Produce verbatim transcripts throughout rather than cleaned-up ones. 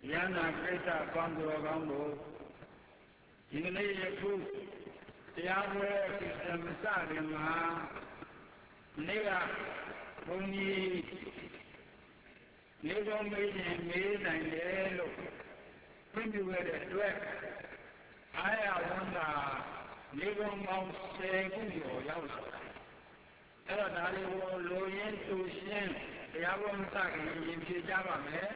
Yana Kreta Kondorogambo, Yinayaku, Yahweh Kisamisarima, Nega, Puni, Nego made and made and yellow. When you were at work, I wonder, Nego Mount Segundo, Yahweh. Eladari will loyen to Shen, the Yahweh Saki, in Java,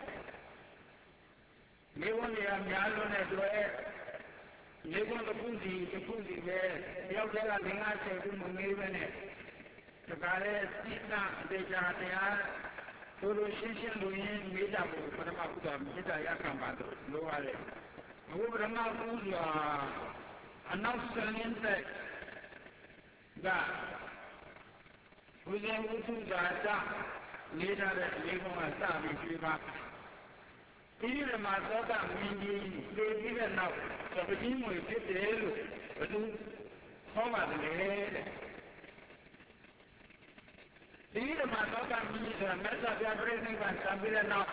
Nego Yalon at work. Nego the Pussy, the Pussy there, the Yahweh Lina said to Maven. The Gare Sita, the Jatia, Urushishan Luin, Medabu, Paramakuta, Medayakamba, Loale. Overama Puzia announced an insect that was able to Data later at Lagos Sabi River. Even my daughter, meaning they didn't know, so the team will get the hell, but do forward the head. Even my daughter means a message of everything and something enough.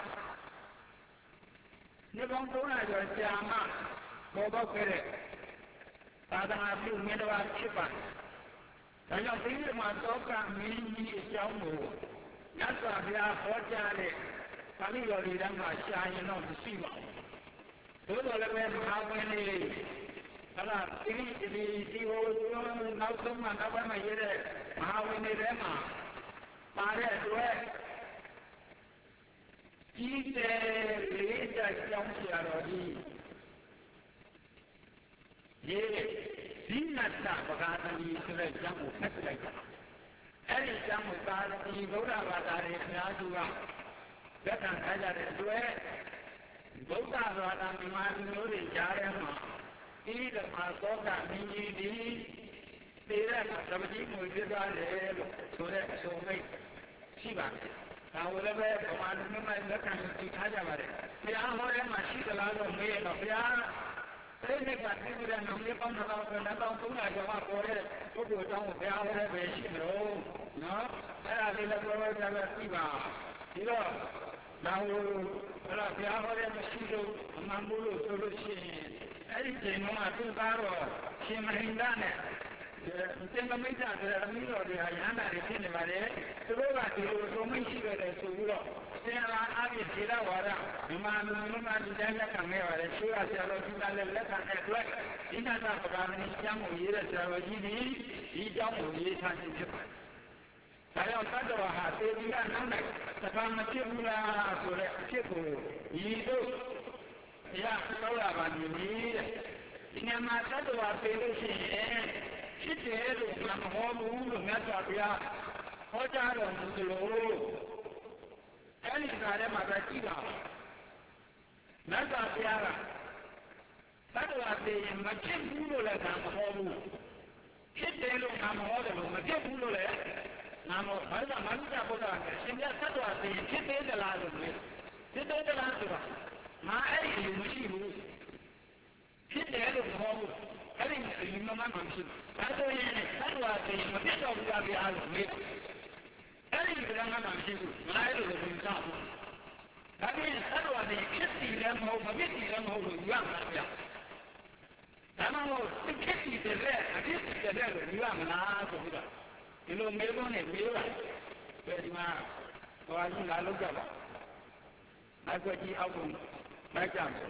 Never go to your Jama, Bobo Pere, Father, I feel middle of Chipa. And I think my daughter means Jamu. That's why they are for Jale. Family or Lama shining on the sea. Those are the men how many. And I think the old now someone over my head, how many Rema. Mare due chi se leda siamo chiaroti e dinna sta pagata di sole siamo fatta e siamo stati ora a dare la tua da cantare due botta da immagino di chiare ma il ma cosa mi di Tera Sabati Mujadale, Sore, Sore, Shiva. Now, whatever commandment I look at the Tajavare. The Amore Mashikala of May of Ya, they make a figure and only come about another two like a water, go to a town of the Amore Veshino. No, I have a word of Shiva. You know, now, the Amore Mashiko, Mamulu, Solution, everything, no matter Baro, Shimahindane. Tengo meta per amico di Ayana e tiene mare, trova che lo mensico del suo, se la avi si lavora, ma non ha di della camera, le sue a la fine della camera, in una programma iniziamo a dire se la giri, i giorni di tanti. Saya kata wah, dia nampak, sekarang macam mula sore macam itu, ya kalau apa ni, ini masa tu apa itu Chitero, Mamoru, Natapia, Hotaro, Musulu, Elisare Magativa, Natapia, Tatuate, Machipulo, Mamoru, Chitero, Mamoru, Machipulo, Namo, Manda, Manda, Boda, Singa Tatuate, Chitero, the Lado, Chitero, the Lado, my Mushimu, Chitero, Mamoru. I think you know my mom. That's why that's why I say, but this all got to be out of me. I think you know my mom. I do the same stuff. I mean, that's why they kiss them over, fifty them over, young like that. I'm almost fifty to that. I kiss the devil, young and I go with that. You know, Melbourne and Melbourne. Very much. So I think I look at that. I got the album, my chance.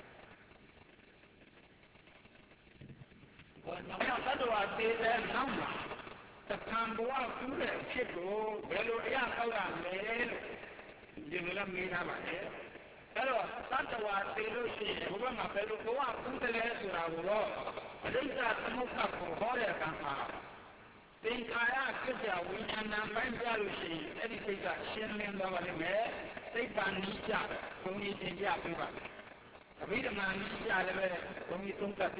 Now, that's why I say that number. The Camboa food and Chico, Bello Yaka, you will meet about it. Hello, that's why I say, Lucy, over my fellow go out to the rest of our world. I think that's the most of the horror can have. Think I asked you, we can find Lucy, anything that Shinling over the mayor, they can each other, only in Japan. I read a man each other, only think that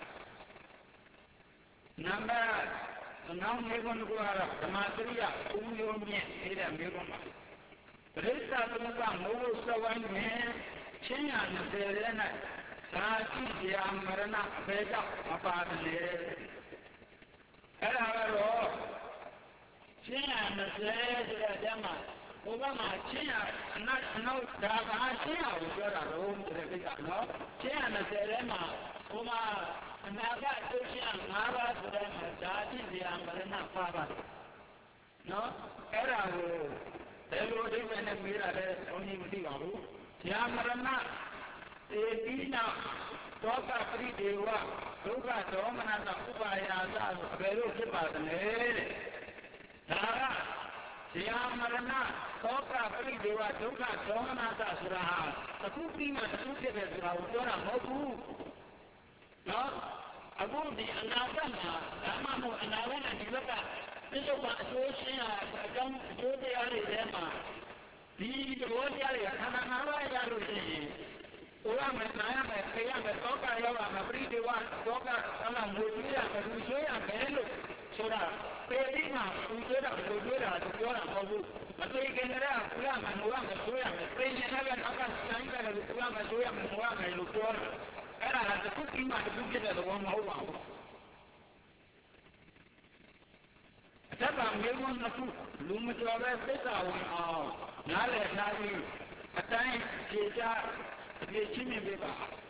Number now we're going to go out of the Materia, who you mean, and we're going to raise up the Move so one man, China, the Serena, Saki, Yamarana, Vega, apart there. Hello, China, the Serena, Obama China not no Dava China was got a room to the big no China Serema Oma Naga Ocean Nava to them Dati the Amarina Pava no era Hello even a mirror only with the Abu Yamarana Edina Toka Pri Deva Toka Domana Kupaya Velo Kipatanere Dara Yamarana Toka Pri Deva Toka Domana Suraha Sakupima Sukira Autora Mobu No Abu the Anagama Amamu Anagana Divaka this is what Sosia don't do the Alema. The Rodia Kanana Yarusi. Uram and Nayam and Kayam and Toka Yava, a pretty one, Toka, Salam, Mudia, and Lucia, and Soda, Pedina, Udera, Udera, Udera, Mobu. But they can around Uram and Uram and Suram, and Spain and Heaven, Akan, Sanka, and Uram and Suram and Uram and Lutor. And I had the cooking man to get the one over. Taba Milman Naku, Lumatua Beta, Nale, Nali, a time, Jeta, the Chimney Beba.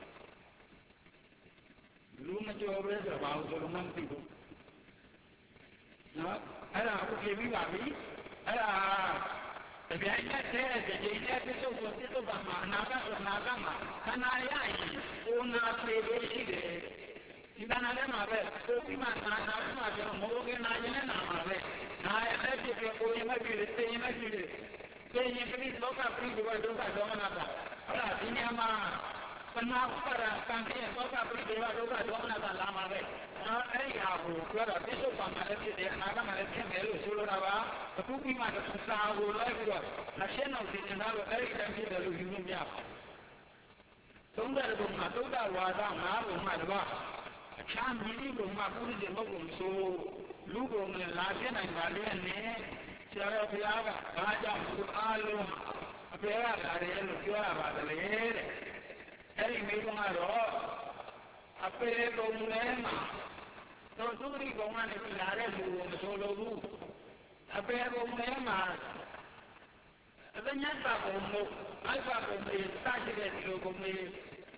Lumatua Beta, about the Roman people. No, I don't know if you are me. I don't know. If I said that they had to go to Naga or Nagama, can I? Una play Ibanalema, Sopima, Morgan, I had to go in my village, saying my village. Saying if it is local free to go to Domanata. Dinama, Panapara, Kanti, and local free to go to Domanata Lama. Anyhow, whether this is on Malay, Nagama, Surava, the Pupima, the Sa, who like you, Nasheno, the Nava, very tempted to use me up. Somewhere, Matuda was on Maru, Chan Mini, Mapu, the Mokum, so Lugo, Latin, and Valian, Sierra Piaga, Raja, Alu, Apera, Ariel, Fiora, the Lady, Harry Migomaro, Apero Mulema, so Suri Goman, Lare, Solo, Apero Mulema, the Yata, Alpha, the Saturday, Logome,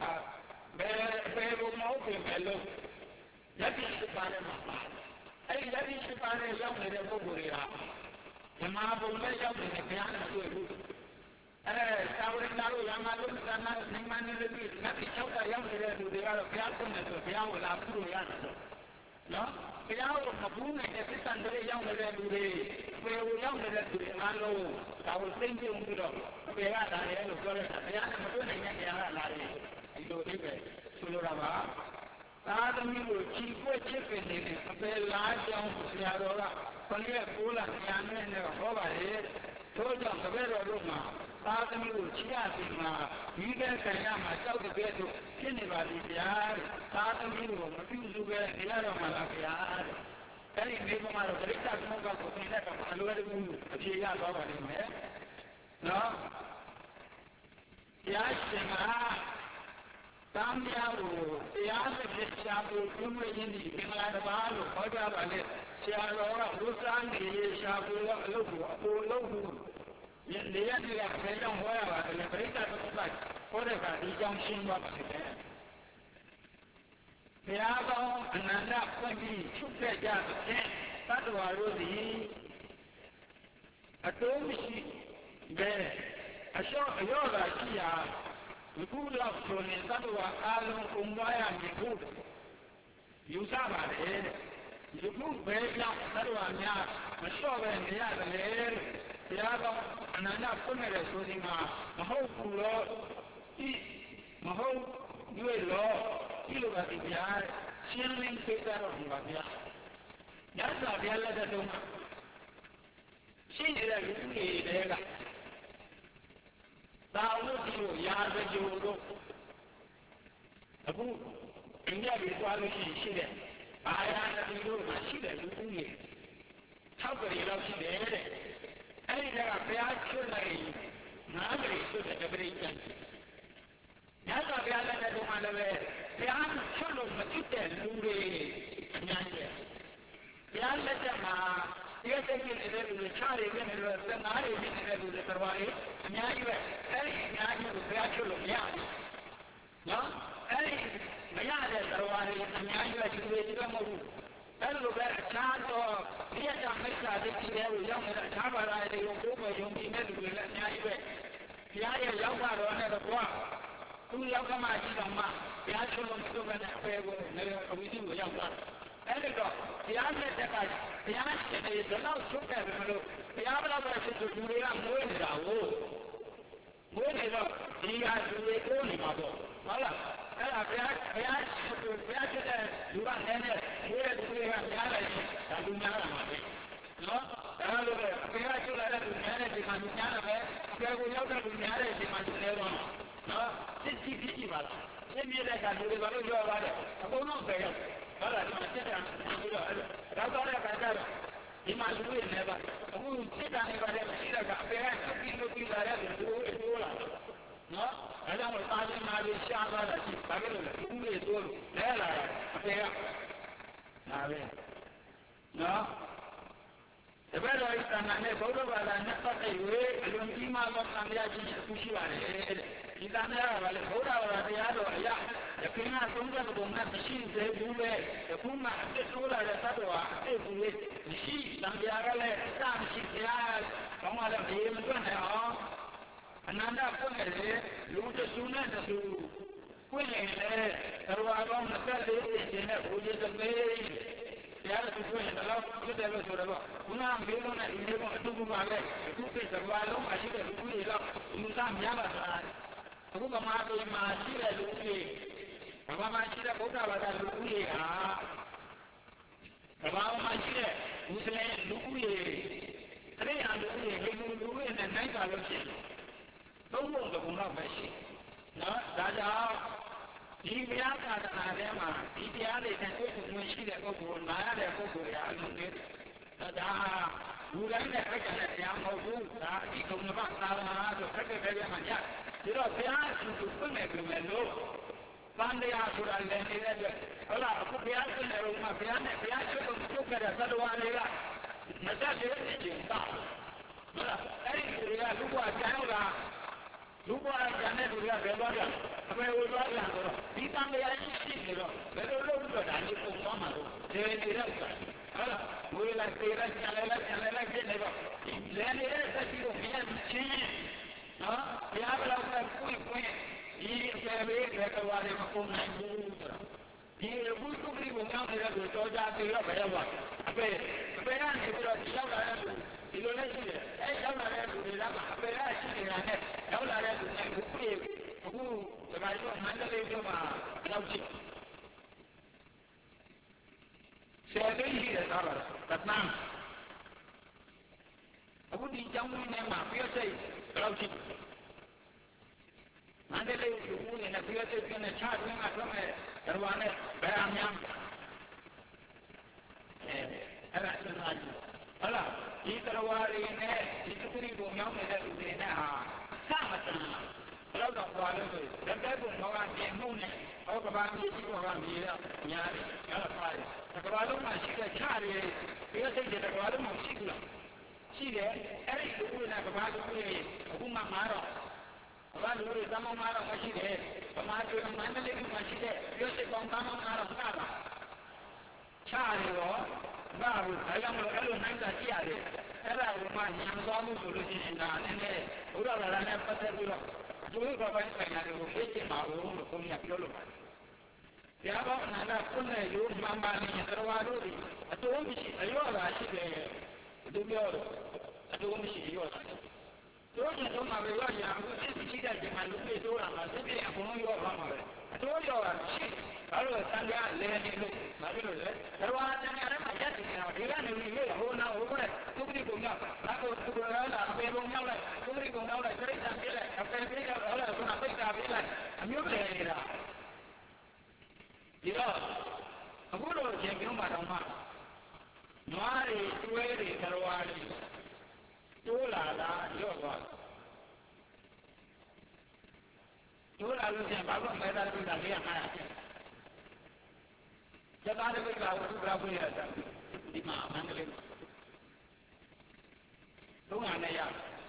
Bebo Mokum, hello. That is the Panama. Hey, that is the Panama young in the Boguria. The marble young in the piano to a roof. Eh, Towering Naru, Yamalu, Naman in the beat, nothing else I young to the other piano and the piano la Puriana. No? Piano of Maboon and the assistant very young to the where we young to the Malo. I was thinking of the Piana, I had a piano, and I do it. Sulurava. Adami Chico chicken in it, a large young Siadora, Pania Pula, Yana, and a Hova head, told them the better Roma. Adami Chiatima, Miguel Kayama, myself to get to anybody, Adami, Mafuzu, the other Malafia. Telling me from my Rita Moga to clean up a little Chia over him, eh? No? Yashima. Tambiago, Siasa, Shabu, Kumini, Kimalabalu, Hogabale, Siara, Lusan, Shabu, Lobu, Lobu. In the end, we have said on where and the Brita to back, whatever the junction was again. Piago, and enough for me, took the job again, that was the a domici there. I saw a yoga here. The good of Tony Sadua, Alan, Umbaya, and the good. You saw it. You move very young, Sadua, a shovel and the other layer, the other, and enough funerals with him, a whole law, a whole new law, you look at the yard, shielding paper of Mabia. That's not the other Duma. She did a little Tahu yang berjodoh, aku India berkuala sih deh, ayah nanti tu masih deh tu ni, tahu kerja sih deh, ini dah biar cuma lagi, nak beri tu dah beri kan, yang tak biar dah tu mana leh, biar cuma macam tu lure, nyanyi, biar macam mana ဒီစိတ်ဖြစ်နေတဲ့လူတွေခြားတွေဖြစ်နေလို့သနားတွေဖြစ်နေတဲ့လူတွေတော်ရည်အများကြီးပဲအဲ့ဒီအများကြီးကိုဘုရားချုပ်လို့မရဘူးနော်အဲ့ဒီမရတဲ့တော်ရည်အများကြီးပဲဒီလိုဒီလိုမဟုတ်ဘူးအဲ့လိုပဲအခြားသောဒီရတာမိစ္ဆာတိတိတွေကိုရောက်နေတဲ့အခြားဘာသာတွေကိုကိုယ်ပဲယုံကြည်တဲ့လူတွေလည်းအများကြီးပဲဘုရားရဲ့ရောက်တာတော့နဲ့တော့သူရောက်ကမှရှိတော့မှဘုရားချုပ်လို့မလုပ်ဘဲနဲ့အပေကိုလည်းအဝိဇ္ဇကိုရောက်သွားအဲ့ဒီတော့ဘုရားနဲ့တက်ကဘုရားရှင်တွေတော့ချုပ်တယ်ပဲမလို့ဘုရားဘလောက်ပဲချုပ်သူတွေကမွေးနေတာကိုမွေးနေတော့ဒီဟာသူတွေကိုနေမှာပေါ့ဟုတ်လားအဲ့ဒါဘုရားဘုရားဘုရားချုပ်တဲ့လူကလည်းနဲ့မွေးတဲ့သူတွေကများတယ်ဒါလူများတာပါပဲနော်ဒါလိုပဲဘုရားချုပ်လာတဲ့လူများတဲ့ဒီမှာလူများတယ်ပဲအပေကိုရောက်တဲ့လူများတဲ့ဒီမှာသူလည်းတော့နော်စစ်စစ်ကြည့်ပါလားရှင်းပြတဲ့အခါလူတွေဘာလို့ပြောပါတယ်အကုန်လုံးပဲရောက်ဟုတ်လားဒီမှာစစ်တာပြီးတော့အဲ့တော့တော့တဲ့အခါကျတော့ဒီမှာလူတွေလည်းပါအခုစစ်တာနေပါတယ်မရှိတဲ့ကအပေကစစ်ပြီးလို့ပြီးလာတဲ့လူတွေအကျိုးလာနော်အဲကြောင့်မို့တာရင်မာလေးရှားသွားတာရှိဘာဖြစ်လို့လဲလူတွေတိုးလို့လဲလာတာအပေကဒါပဲနော်တပည့်တော်ဤတဏ္ဍာနဲ့ဘုရားဘာသာနဲ့ပတ်သက်၍အလွန်ကြီးမားသောသံဃာကြီးအခုရှိပါတယ်ဒီတဏ္ဍာကလည်းဘုရားဘာသာတရားတော်အရာယခင်ကသုံးတဲ့ဘုံနဲ့မရှိသေးဘူးလေအခုမှအစ်တိုးလာတဲ့သတ္တဝါအစ်ဘူးလေမရှိတန်ကြာကလည်းအစမရှိတရားကောင်းလာတဲ့မတွန့်နိုင်အောင်အနန္တပွင့်လေလူတဆူနဲ့တဆူပွင့်လေတော်ဘာကောင်းနှစ်လေးကျင်းတဲ့ဘုရားသမေးတရားသူဆိုရင်တော့ဖြစ်တယ်လို့ဆိုတော့ခုနမေးလို့နဲ့ဒီလိုအတူတူပါပဲအခုပြစဘာလုံးအရှိတဲ့လူတွေတော့လူသားများပါလားအခုကမာပြေမှာရှိတဲ့လူတွေဘာမှရှိတဲ့ဗုဒ္ဓဘာသာလူတွေဟာဘာမှရှိတဲ့မွတ်စလင်လူတွေတရေအလူတွေဟိန္ဒူလူတွေနဲ့နိုင်ပါလို့ရှိရင်သုံးဖို့ကဘုံတော့ပဲရှိနော်ဒါကြောင့်ဒီဘုရားသာသနာထဲမှာဒီတရားတွေနဲ့တွေ့ဆုံရှိတဲ့ပုဂ္ဂိုလ်နာရတဲ့ပုဂ္ဂိုလ်ရာအလုံးလေးဒါလူတိုင်းနဲ့ခိုက်တဲ့တရားမဟုတ်ဘူးဒါအဒီကုံမသာသနာဆိုခက်ခဲခဲမှညဒီတော့ဘုရားရှင်သူပြနေပြီမဲ့လို့ဗန္တရားဆိုတာလည်းနေတဲ့အတွက်ဟုတ်လားအခုဘုရားရှင်တဲ့ဘုရားဘုရားနဲ့ဘုရားချုပ်ကိုချုပ်ခဲ့တဲ့သတ္တဝါတွေကမတတ်တဲ့အချိန်တာဟုတ်လားအဲ့ဒီတွေကလူ့ဘဝကျမ်းလာလူ့ဘဝကျမ်းတဲ့လူတွေကဘယ်သွားကြအမေဝသွားကြဆိုတော့ဒီတန်တရားရှိရှိနေတော့ဘယ်လိုလုပ်လို့ဒါကြီးပုံသွားမှာလို့ဒီနေတဲ့ဥစ္စာဟုတ်လားဝေးလိုက်သေးလိုက်ကျန်လိုက်ကျန်လိုက်ဖြစ်နေတော့လဲနေတဲ့စက်ကြီးကိုမြင်ချင်းနော်ဘုရားဘလောက်ပဲပွင့်ပွင့်ဒီအပေလေးတွေကတော့လည်းမကုန်နိုင်ဘူးဆိုတော့ဒီဘုသူပြည်ကိုငောင်းနေတဲ့ကိုတော်ကြသေးတော့ဘယ်ရောက်သွားအပေအပေကနေပြီးတော့ရောက်လာတဲ့ဒီလိုလည်းရှိတယ်အဲရောက်လာတဲ့လူတွေကအပေကရှိနေတာနဲ့ရောက်လာတဲ့လူတွေဘုပြည်အခုဒီမှာတော့မန္တလေးမြို့မှာရောက်ချင်ဆယ်သိန်းရှိတယ်တော့တတ်မှန်အခုဒီကျောင်းကြီးထဲမှာပြည့်စိတ်ရောက်ချင်မန္တလေးလူဦးနေနဲ့ပြည့်စိတ်ပြနေချားတွင်းကထွက်မဲ့ဒရဝါနဲ့ဘယ်အများအဲအဲ့ဒါစဉ်းစားကြည့်ဟုတ်လားဒီဒရဝါတွေနဲ့ဒီသူတိကိုမြောင်းနေတဲ့လူတွေနဲ့ဟာစမတန်ဘယ်တော့သွားလို့ဆိုရင်တက်ပုံတော့ကပြင်မှုနဲ့ဟောကဘာကြီးကြီးကမြေတော့ညာတယ်အဲ့ဒါပါတယ်ကဘာလုံးမှာရှိတဲ့ချားတွေပြည့်စိတ်တွေကဘာလုံးမှာရှိဘူးလားရှိတယ်အဲ့ဒီလူတွေကကဘာလူတွေအခုမှမှာတော့ဘာလူတွေတမမှာတော့မရှိတယ်ဗမာပြည်မန္တလေးမှာရှိတဲ့ပြည့်စိတ်ပေါင်းတမမှာတော့ကားတာချားတွေရောဘာလို့အဲကြောင့်မလို့အဲ့လိုနိုင်တာကြည့်ရတယ်အဲ့ဒါကမှညံသွားမှုဆိုလို့ရှိရင်ဒါနည်းနည်းဘုရားဘာသာနဲ့ပတ်သက်ပြီးတော့သူတို့ကပိုင်းဆိုင်ရာတွေကိုသိချင်ပါဘူးလို့ကိုကြီးကပြောလို့ပါတယ်။တရားတော်အနန္တကုနဲ့ယုံမှန်ပါနေတော်တော်တို့အတိုးမရှိအရောတာရှိတယ်သူပြောတော့အတိုးမရှိရောတာတို့ကျတော့မှာပဲရောရအောင်သိရှိတဲ့ဒီမှာလူတွေတိုးတာမှာသိပြအကုန်လုံးရောပါမှာပဲအတိုးရောတာရှိဘာလို့သံဃာလဲနေလို့ဘာဖြစ်လို့လဲတော်တော်သံဃာထဲမှာရက်နေတယ်ဒီကနေပြီးဟိုနာဟိုကသူတိကုံကဘာကိုသူကလာအပေပုံရောက်လိုက်သူတိကုံရောက်လိုက်ပြိဿံပြလိုက်အပေပြရောက်ဟုတ်လားခုနပိတ်တာပြလိုက်အမျိုးပဲနေတာဒီတော့အခုတော့အချိန်ပြုံးပါတော့မှနွားတွေတွဲတွေတော်ဝါတွေတိုးလာတာရော့သွားတိုးလာလို့ရှိရင်ဘာလို့မဲသားပြတာလေးရမှာလဲကျသားတွေပြတာဝိသုဒ္ဓဘုရားတာဒီမှာအမှန်တည်းသုံးရနဲ့ရ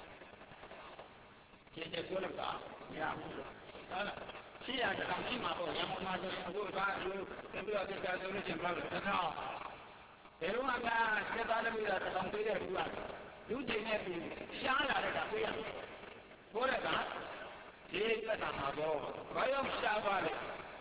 ကျေကျေဆိုလို့ပါရဘူးဟုတ်လားရှိရတဲ့အောင်ရှိမှာပေါ့ရံမှာဆိုရင်အခုကလူတင်ပြတဲ့ကြာဆိုလို့ချင်းပေါ့တစ်ခါဘယ်တော့မှစက်သားတမိတာတောင်ပေးတဲ့လူကလူချင်းနဲ့ပြီးရှားလာတဲ့ကပေးရဘိုးရကဒီသက်တာမှာပေါ့ဘာရောက်ရှားပါလဲ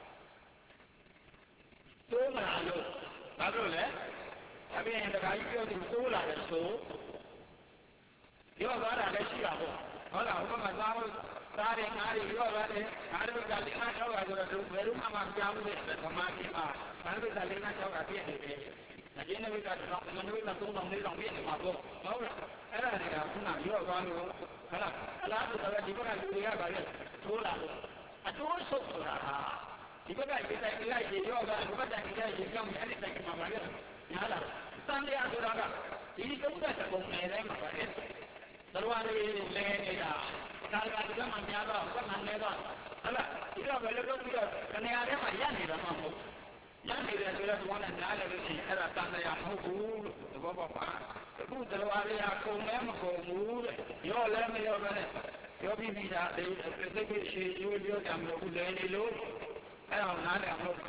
တိုးမလာလို့ဘာလို့လဲအပြင်တခါကြီးပြောသူတိုးလာတယ်ဆိုရောသွားတာလည်းရှိတာပေါ့ဟုတ်လားဟိုမှာသွားလို့သားတယ်ငါးတွေရောသွားတယ်ငါတို့ကလေးငါး၆ကဆိုတော့ဘယ်လိုမှမပြောင်းဘူးဗမာပြည်မှာဘာလို့ကလေးငါး၆ကပြည့်နေတယ်အကျဉ်းတွေကတော့မနွေးကသုံးတောင်လေးတောင်ပြည့်နေမှာပေါ့ဟုတ်လားအဲ့ဒါတွေကခုနရောသွားလို့ဟုတ်လားအလားတူတော့ဒီဘက်ကလူတွေကဗာလေတိုးလာလို့အတိုးဆုပ်ဆိုတာဟာဒီဘက်ကဒီတိုင်းကြီးလိုက်ရောသွားဒီဘက်ကဒီတိုင်းကြီးကြောင်းအဲ့ဒီတိုင်းမှာဗာလေညားလာတန်တရားဆိုတာကဒီသုံးတဲ့ပုံနဲ့လည်းမှာဗာလေတော်ရည်လဲနေတာဒါကဒီကမှများတော့ဘက်မှနေတော့ဟုတ်လားဒီတော့ဘယ်လိုလုပ်ပြီးတော့ကနေရာထဲမှာရပ်နေတာမှမဟုတ်ရနေတယ်ဆိုတော့ဘုရားနဲ့နားလည်လို့ရှိရင်အဲ့ဒါတန်တရားမဟုတ်ဘူးလို့သဘောပေါက်ပါအခုတော်ရည်ဟာကုန်လည်းမကုန်ဘူးတဲ့ရောလည်းမရောပဲနဲ့ပြောပြီးပြီးတာဒီသိသိရှိရိုးပြောကြမလို့လဲနေလို့အဲ့ဒါနားလည်မဟုတ်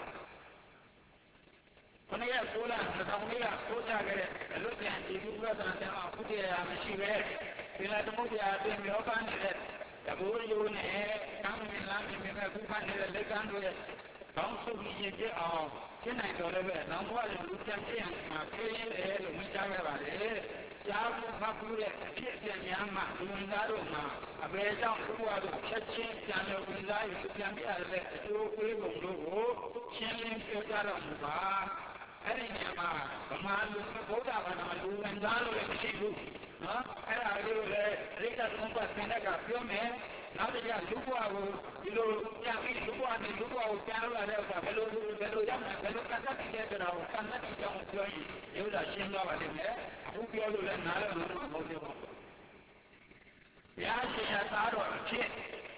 ခဏရဆိုလာတောင်လေးကပို့ချခဲ့တဲ့အလုပ်ပြန်ဒီကုသနာတဲ့အခုတည်းရမရှိပဲဒီလာတမှုတရားအပြင်ရောပန်းနေတဲ့တဘူယူနဲ့ကောင်းမြင်လားမြင်မြင်ပဲခုဖတ်နေတဲ့လက်ကန်းတို့ရဲ့ကောင်းစုပြီးရင်ပြအောင်ရှင်းနိုင်တော်လည်းပဲနောက်ဘဝလူပြန်ပြင်းမှာပြင်းတယ်လို့မြင်ကြရပါတယ်ကြားဖို့ဖတ်ဖို့တဲ့အဖြစ်အပျက်များမှလူဝင်သားတို့မှာအဘယ်ကြောင့်ဘုရားတို့ဖြတ်ချင်းပြန်လို့ဝင်သားရပြန်ပြရတဲ့အကျိုးပေးပုံတို့ကိုရှင်းလင်းပြောကြတော့မှာအဲ့ဒီနေရာမှာဗမာလူဘုရားဘာသာလူဝင်သားလို့လည်းမရှိဘူးနော်အဲ့ဒါလေးကိုလည်းရိတ်တာသုံးပတ်သင်တဲ့ကပြောမယ်နောက်တစ်ချက်လူ့ဘဝကိုဒီလိုပြန်ပြီးလူ့ဘဝနဲ့လူ့ဘဝကိုပြန်လာတဲ့အခါဘယ်လိုဘယ်လိုရောက်မှာဘယ်လိုကတ်တဲ့တဲ့တော့ကံတဲ့ကြောင့်ပြောရင်ရုပ်သာရှင်းသွားပါလိမ့်မယ်အခုပြောလို့လည်းနားလည်းမဟုတ်ဘူးဘုရားရှင်ရဲ့သားတော်အဖြစ်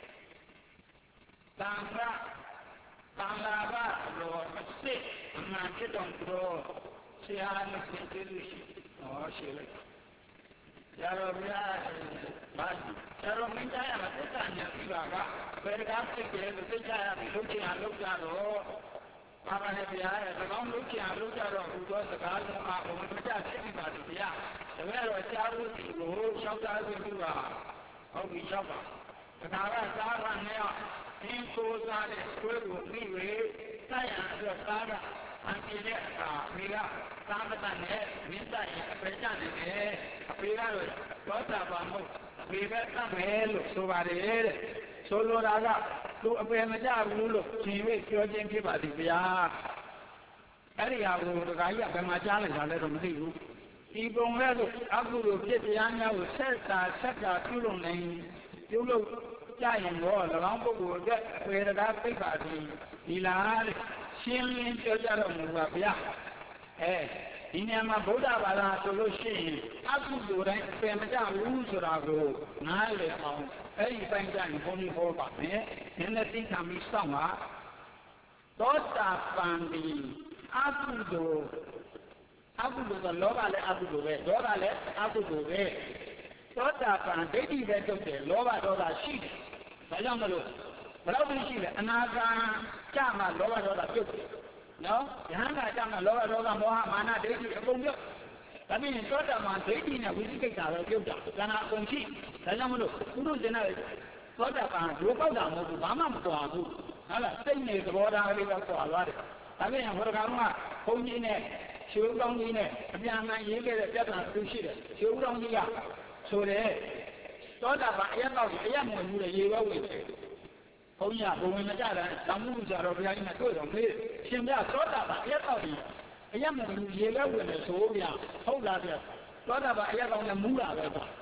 တန်ခါတန်လာပါလို့အစစ်အမှန်ဖြစ်တော်တော်ဆရာနဲ့သင်ပေးလို့ရှိဟောရှိလိုက်ရတော့ဗျာဘာရတော့မင်းသားရမှာသက်သာညာပြပါကဘယ်ကားဖြစ်တယ်လို့သိကြရပြီလုပ်ချင်အောင်လုပ်ကြတော့ဘာမှလည်းဗျာရတကောင်းလုပ်ချင်အောင်လုပ်ကြတော့ဘုရားစကားလုံးမှာဘုံမကြဖြစ်ပြီပါလို့ဗျာဒါပေမဲ့တော့ရှားဖို့ဒီကိုရှောက်သားပြီးပြီပါဟုတ်ပြီရှောက်ပါဒါကစားရနေအောင်ဒီကိုစားတဲ့ဆွဲကိုပြီးဝေးတိုက်ရအတွက်စားတာအန်တီတဲ့အခါမိကသားမတတ်နဲ့မင်းတိုက်ရင်အပေကြနေတယ်အပေကတော့သောတာပန်မဟုတ်အပေပဲတတ်မယ်လို့ဆိုပါတယ်တဲ့ဆိုလိုတာကသူအပေမကြဘူးလို့ရှင်ဝိပြောခြင်းဖြစ်ပါသည်ဗျာအဲ့ဒီဟာကိုဒကာကြီးကဘယ်မှာကြားလိုက်တာလဲတော့မသိဘူးဒီပုံလဲဆိုအခုလိုဖြစ်တရားများကိုဆက်တာဆက်တာပြုလုပ်နိုင်ပြုလုပ်ကြရင်တော့၎င်းပုဂ္ဂိုလ်အတွက်ပေရတာသိပါသည်ဒီလားတဲ့ရှင်းလင်းပြောကြတော့မူပါဗျာအဲဒီနေရာမှာဗုဒ္ဓဘာသာဆိုလို့ရှိရင်အကုသိုလ်တိုင်းပယ်မကြဘူးဆိုတာကိုနားလည်အောင်အဲ့ဒီပိုင်းကျရင်ဘုန်းကြီးဟောပါမယ်နည်းနည်းသိခံပြီးစောင့်ပါသောတာပန်ဒီအကုသိုလ်အကုသိုလ်ကလောဘလည်းအကုသိုလ်ပဲဒေါသလည်းအကုသိုလ်ပဲသောတာပန်ဒိဋ္ဌိပဲတုတ်တယ်လောဘဒေါသရှိတယ်ဒါကြောင့်မလို့ဘယ်တော့ရှိလဲအနာဂံကြမှာလောဘဒေါသပြုတ်တယ်နော်ယဟန်ကကြမှာလောဘဒေါသမောဟမာနဒိဋ္ဌိအကုန်ပြုတ်ဒါပြင်သောတာပန်ဒိဋ္ဌိနဲ့ဝိသိကိစ္စပဲပြုတ်တာကံအကုန်ရှိဒါကြောင့်မလို့သူတို့ကျင်တဲ့သောတာပန်ဒုပောက်တာမဟုတ်ဘူးဘာမှမကွာဘူးဟုတ်လားစိတ်နေသဘောထားလေးပဲကွာသွားတယ်ဒါပြင်ဘုရားကဘုန်းကြီးနဲ့ရှုပ်ကောင်းကြီးနဲ့အပြန်အလှန်ရေးခဲ့တဲ့ပြဿနာသူရှိတယ်ရှုပ်ကောင်းကြီးကဆိုတယ်သောတာပန်အရတော့အရမဝင်ဘူးလေရေပဲဝင်တယ်ဘုန်းကြီးကဘုံဝင်မကြတယ်တောင်းမှုကြတော့ဘုရားကြီးနဲ့တွေ့တော့မေးရှင်ပြသောတာပန်အရတော့ဒီအရမဝင်ဘူးရေပဲဝင်တယ်ဆိုဗျာဟုတ်လားဗျာသောတာပန်အရတော့လည်းမူးတာပဲပေါ့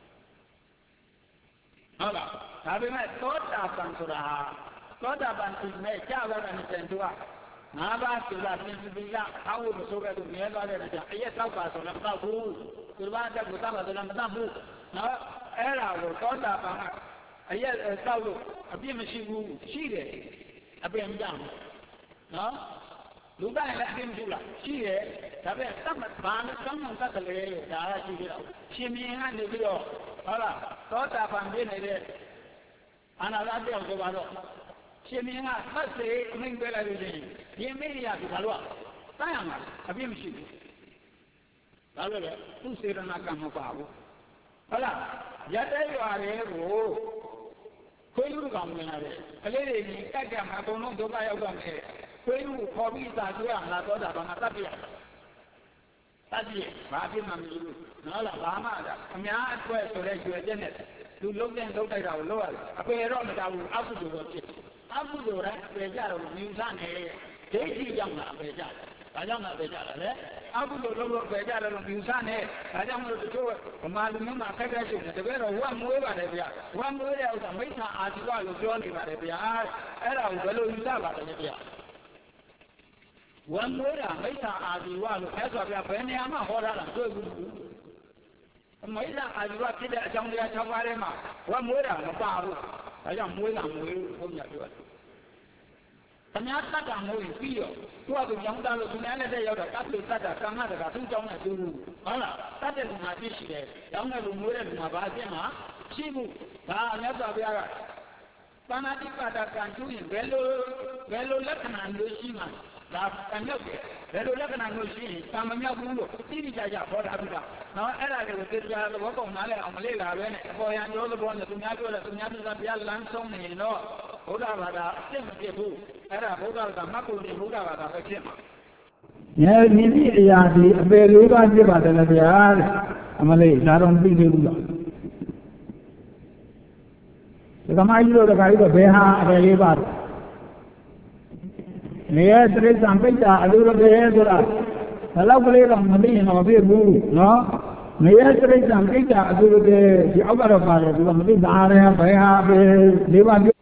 ဟုတ်လားဒါပေမဲ့သောတာပန်ဆိုတာသောတာပန်ဒီမဲ့ကြာတော့တဲ့တဲ့သူကငါးပါးသုလာပြင်ပိကအောက်လို့ဆိုခဲ့သူမြဲသွားတဲ့ကြောင့်အရက်တော့ပါဆိုတော့မတော့ဘူးသူဘာတက်ကိုတောက်ပါဆိုတော့မတော့ဘူးနော်အဲ့ဒါကိုသောတာပန်ကအရက်တောက်လို့အပြစ်မရှိဘူးရှိတယ်အပြစ်မကြောက်နော်လူကလည်းအပြင်းမရှိလားရှိတယ်ဒါပေမဲ့တတ်မှဘာလို့ကောင်းအောင်တတ်တယ်လဲဒါကရှိသေးတော့ရှင်မြင်းကနေပြီးတော့ဟုတ်လားသောတာပန်ပြည့်နေတဲ့အာနာရပြောက်ဆိုပါတော့ရှင်မြင်းကသတ်စေအမိန့်ပေးလိုက်လို့ရှိရင်ဒီအမိန့်ရပြီဘာလို့တတ်ရမှာအပြင်းမရှိဘူးဒါလည်းပဲသူစေရနာကံမပါဘူးဟုတ်လားရတဲ့ရွာတွေကိုခွေးလူကောင်ဝင်လာတယ်ကလေးတွေကြီးကြက်ကြမှာအကုန်လုံးဒုက္ခရောက်တော့မယ်ခွေးလူခေါ်ပြီးသာကျွေးရမှာတော့တာဘာမှတတ်ပြရတတ်ပြဘာဖြစ်မှမလို့နော်လားဘာမှအများအတွက်ဆိုတဲ့ကျွေတဲ့နဲ့လူလုံးတဲ့လုံးတိုက်တာကိုလုပ်ရတယ်အပေတော့မတောင်းဘူးအကုသိုလ်တော့ဖြစ်အကုသိုလ်တိုင်းအပေကြတော့မြူစနဲ့ဒိဋ္ဌိကြောင့်လားအပေကြတယ်ဒါကြောင့်လည်းပဲကြတယ်လေအကုသိုလ်လုံးလို့ပဲကြတယ်လို့မြူစနဲ့ဒါကြောင့်မလို့တချို့ဗမာလူမျိုးမှာခက်ခဲရှိတယ်တကယ်တော့ဝတ်မွေးပါတယ်ဗျာဝတ်မွေးတဲ့ဥစ္စာမိစ္ဆာအာဇီဝလို့ပြောနေပါတယ်ဗျာအဲ့ဒါကိုဘယ်လိုယူဆပါလဲဗျာဝတ်မွေးတာမိစ္ဆာအာဇီဝလို့အဲ့ဆိုဗျာဘယ်နေရာမှာဟောထားတာတွေ့ဘူးမိစ္ဆာအာဇီဝဖြစ်တဲ့အကြောင်းတရား၆ပါးထဲမှာဝတ်မွေးတာမပါဘူးဒါကြောင့်မွေးတာမွေးလို့ဘုရားပြောတယ်ခမည်းတတ်တာမဟုတ်ရင်ပြီးရောသူကသူကြောင်းသားလို့သူများလက်တဲ့ရောက်တာတတ်လို့တတ်တာကမ္မတကသူ့ကြောင်းနဲ့သူဟုတ်လားတတ်တဲ့လူမှာပြည့်ရှိတယ်ကြောင်းတဲ့လူမွေးတဲ့လူမှာဘာအဖြစ်မှာရှိဘူးဒါအမြတ်စွာဘုရားကပါဏာတိပါဒကံကျူးရင်ဘယ်လိုဘယ်လိုလက္ခဏာမျိုးရှိမှဒါကံရောက်တယ်ဘယ်လိုလက္ခဏာမျိုးရှိရင်သာမမြောက်ဘူးလို့တိတိကျကျဟောတာပြတာနော်အဲ့ဒါတွေကိုတရားသဘောပေါက်နားလည်အောင်မလေ့လာပဲနဲ့အပေါ်ရန်ပြောသဘောနဲ့သူများပြောတယ်သူများပြောတာဘုရားလမ်းဆုံးနေရင်တော့ဘုရားဘာသာအစ်မဖြစ်ဘူးအဲ့ဒါဘုရားကမတ်ကိုဒီဘုရားဘာသာပဲဖြစ်မှာဉာဏ်မြင့်အရာဒီအပေလေးပါးဖြစ်ပါတယ်ဗျာအမလေးဒါတော့သိသေးဘူးလားဒီကမိုင်းလို့တခါကြီးတော့ဘယ်ဟာအပေလေးပါနေရတိရစ္ဆာန်ပိဋကအလိုလိုပဲဆိုတာဘယ်လောက်ကလေးတော့မသိရင်တော့မဖြစ်ဘူးနော်နေရတိရစ္ဆာန်ပိဋကအလိုလိုပဲဒီအောက်ကတော့ပါတယ်သူကမသိတာလည်းဘယ်ဟာပဲလေးပါ